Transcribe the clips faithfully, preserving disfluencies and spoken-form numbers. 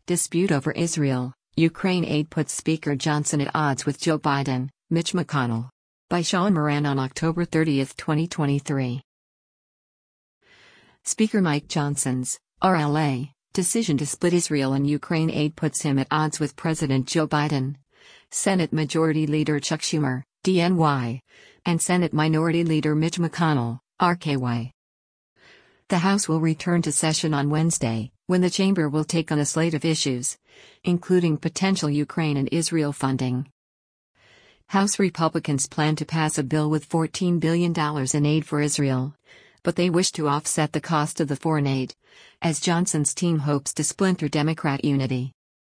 Dispute over Israel, Ukraine aid puts Speaker Johnson at odds with Joe Biden, Mitch McConnell. By Sean Moran on October thirtieth, twenty twenty-three. Speaker Mike Johnson's, R L A, decision to split Israel and Ukraine aid puts him at odds with President Joe Biden, Senate Majority Leader Chuck Schumer, D N Y, and Senate Minority Leader Mitch McConnell, R K Y. The House will return to session on Wednesday, when the chamber will take on a slate of issues, including potential Ukraine and Israel funding. House Republicans plan to pass a bill with fourteen billion dollars in aid for Israel, but they wish to offset the cost of the foreign aid, as Johnson's team hopes to splinter Democrat unity.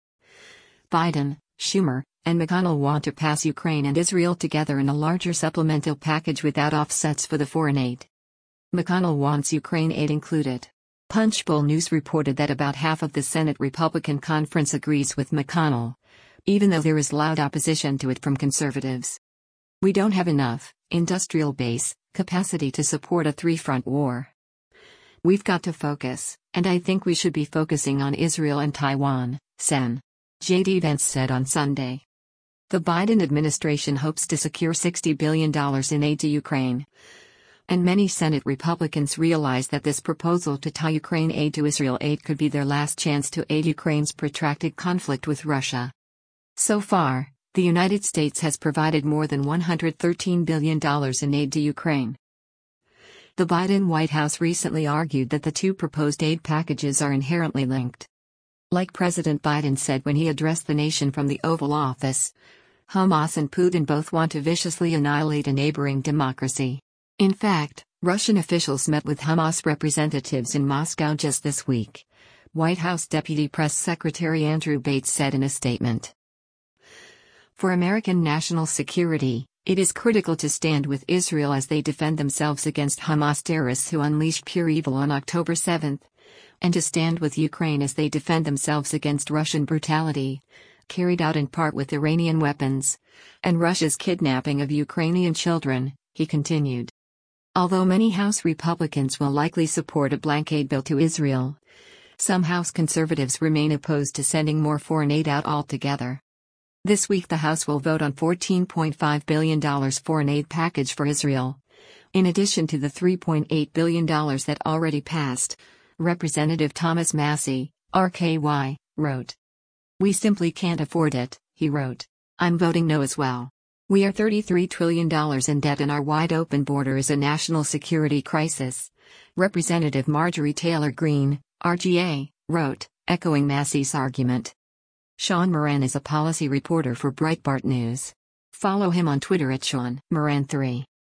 Biden, Schumer, and McConnell want to pass Ukraine and Israel together in a larger supplemental package without offsets for the foreign aid. McConnell wants Ukraine aid included. Punchbowl News reported that about half of the Senate Republican conference agrees with McConnell, even though there is loud opposition to it from conservatives. We don't have enough industrial base capacity to support a three-front war. We've got to focus, and I think we should be focusing on Israel and Taiwan, Sen. J D Vance said on Sunday. The Biden administration hopes to secure sixty billion dollars in aid to Ukraine. And many Senate Republicans realize that this proposal to tie Ukraine aid to Israel aid could be their last chance to aid Ukraine's protracted conflict with Russia. So far, the United States has provided more than one hundred thirteen billion dollars in aid to Ukraine. The Biden White House recently argued that the two proposed aid packages are inherently linked. Like President Biden said when he addressed the nation from the Oval Office, Hamas and Putin both want to viciously annihilate a neighboring democracy. In fact, Russian officials met with Hamas representatives in Moscow just this week, White House Deputy Press Secretary Andrew Bates said in a statement. For American national security, it is critical to stand with Israel as they defend themselves against Hamas terrorists who unleashed pure evil on October seventh, and to stand with Ukraine as they defend themselves against Russian brutality, carried out in part with Iranian weapons, and Russia's kidnapping of Ukrainian children, he continued. Although many House Republicans will likely support a blank aid bill to Israel, some House conservatives remain opposed to sending more foreign aid out altogether. This week the House will vote on fourteen point five billion dollars foreign aid package for Israel, in addition to the three point eight billion dollars that already passed, Representative Thomas Massie, R K Y, wrote. We simply can't afford it, he wrote. I'm voting no as well. We are thirty-three trillion dollars in debt and our wide-open border is a national security crisis, Representative Marjorie Taylor Greene, R G A, wrote, echoing Massie's argument. Sean Moran is a policy reporter for Breitbart News. Follow him on Twitter at Sean Moran three.